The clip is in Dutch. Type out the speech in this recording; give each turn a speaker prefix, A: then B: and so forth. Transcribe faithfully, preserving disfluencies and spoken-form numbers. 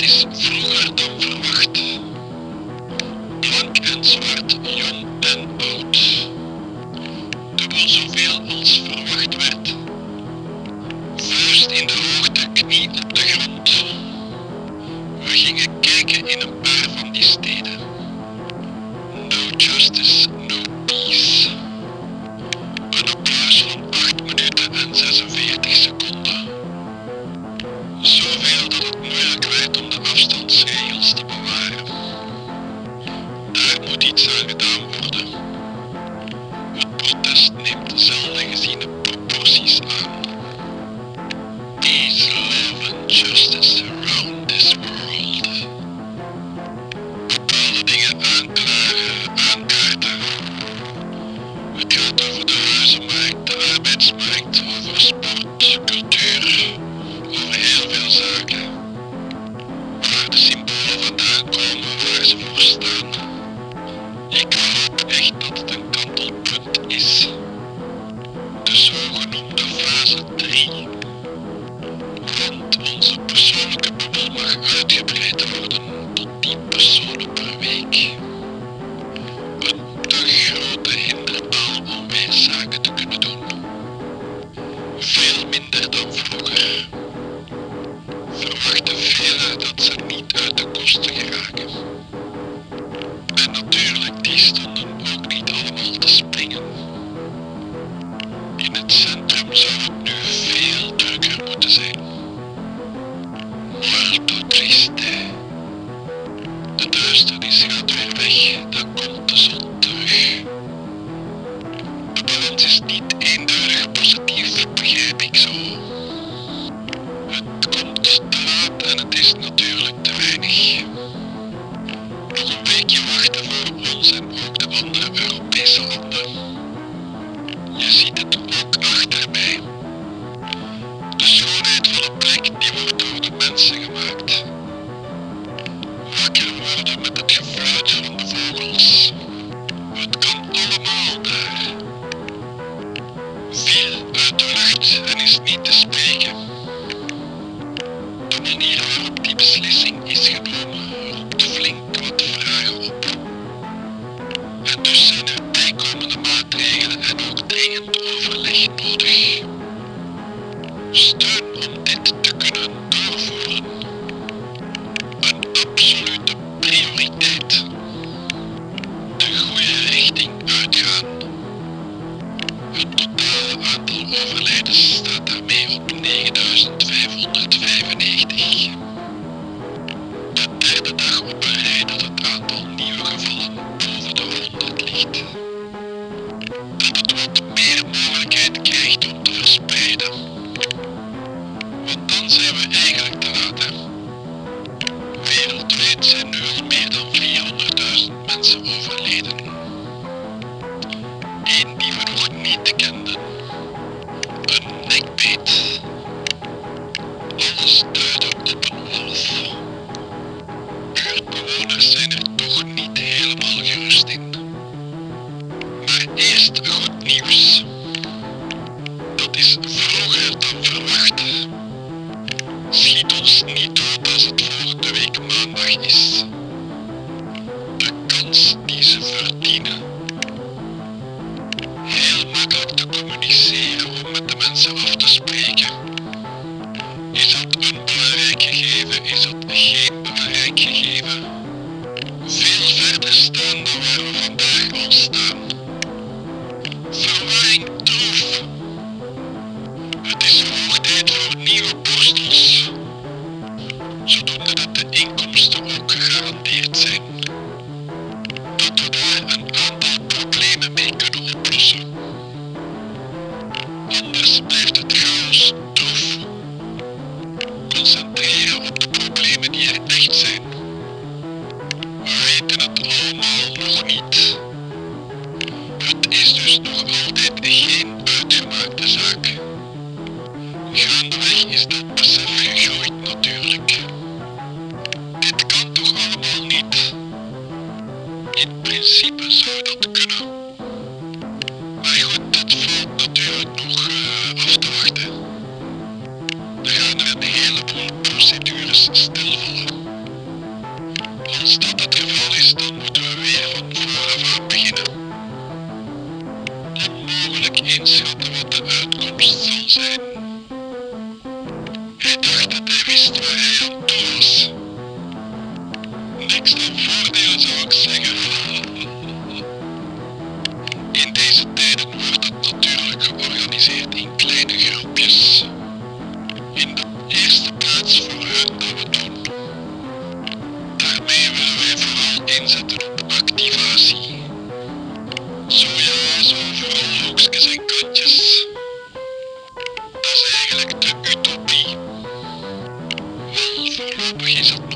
A: Het is vroeger dan verwacht. Blank en zwart, jong en oud. Dubbel zoveel als verwacht werd. Vuist in de hoogte, knie op de grond. We gingen kijken in een paar van die steden. No justice, no peace. Een applaus van acht minuten en zesenveertig seconden. Zoveel dat het moeilijk werd om de afstandsregels te bewaren. Daar moet iets aan gedaan worden. Het protest neemt zelden geziene proporties aan. Peace, love and justice around this world. Bepaalde dingen aanklagen, aankaarten. Het gaat over de huizenmarkt, de arbeidsmarkt, over sport, cultuur, over heel veel zaken. Waar de symbolen vandaan komen, waar ze voor staan. Ik hoop echt dat het een kantelpunt is. De zogenoemde fase drie. Want onze persoonlijke bubbel mag uitgebreid worden tot tien personen per week. Een te grote hinderpaal om weer zaken te kunnen doen. Veel minder dan vroeger. Verwachten velen dat ze niet uit de kosten geraken. En natuurlijk, die stonden ook niet allemaal te springen. In het centrum zou het nu veel drukker moeten zijn. Muerto triste. De duisternis gaat weer weg, dan komt de zon terug. De balans is niet eenduidig positief, begrijp ik zo. Het komt te laat en het is natuurlijk te weinig. Nog een weekje wachten voor ons en ook de andere Europese landen. Je ziet het ook achter mij. De schoonheid van een plek die wordt door de mensen gemaakt. Wakker worden met het gefluit van de vogels. Het kan allemaal daar. Viel uit de lucht en is niet te spreken. De manier waarop die beslissing is genomen roept flink wat vragen op. En dus zijn er bijkomende maatregelen en ook dringend overleg nodig. Steun om dit te kunnen doorvoeren. Een absolute prioriteit. De goede richting uitgaan. Het totale aantal overlijdens staat daarmee op negenduizend vijfhonderdvijfennegentig. De derde dag op een rij dat het aantal nieuwe gevallen boven de honderd ligt. Dat het wat meer mogelijkheid krijgt om te verspreiden. Want dan zijn we eigenlijk te laat, hè. Wereldwijd zijn nu al meer dan vierhonderdduizend mensen overleden. Eén die we nog niet kenden. Een nekbeet. Alles duidde op een wolf. Buurtbewoners zijn er toch niet helemaal gerust in. Maar eerst goed nieuws. Dat is vroeger dan verwacht. Schiet ons niet dood als het volgende week maandag is. De kans die ze verdienen. Heel makkelijk te communiceren om met de mensen af te spreken. Is dat een belangrijk gegeven? Is dat geen belangrijk gegeven? Veel verder staan dan waar we vandaag al staan. Verwarring troef. Het is hoog tijd voor nieuwe borstels. Zodoende dat de inkomsten ook gegarandeerd zijn. Dat we daar een aantal problemen mee kunnen oplossen. Anders blijft het chaos troef. Concentreren op de problemen die er echt zijn. We weten het allemaal nog niet. Het is dus nog altijd geen uitgemaakte zaak. Gaandeweg is dat besef gegroeid natuurlijk. Dit kan toch allemaal niet? In principe zou dat kunnen. Maar goed, dat valt natuurlijk nog uh, af te wachten. Er gaan er een heleboel procedures stilvallen. Zo ja, zo vooral hoekjes en kantjes. Dat is eigenlijk de utopie. Wel, voorlopig is dat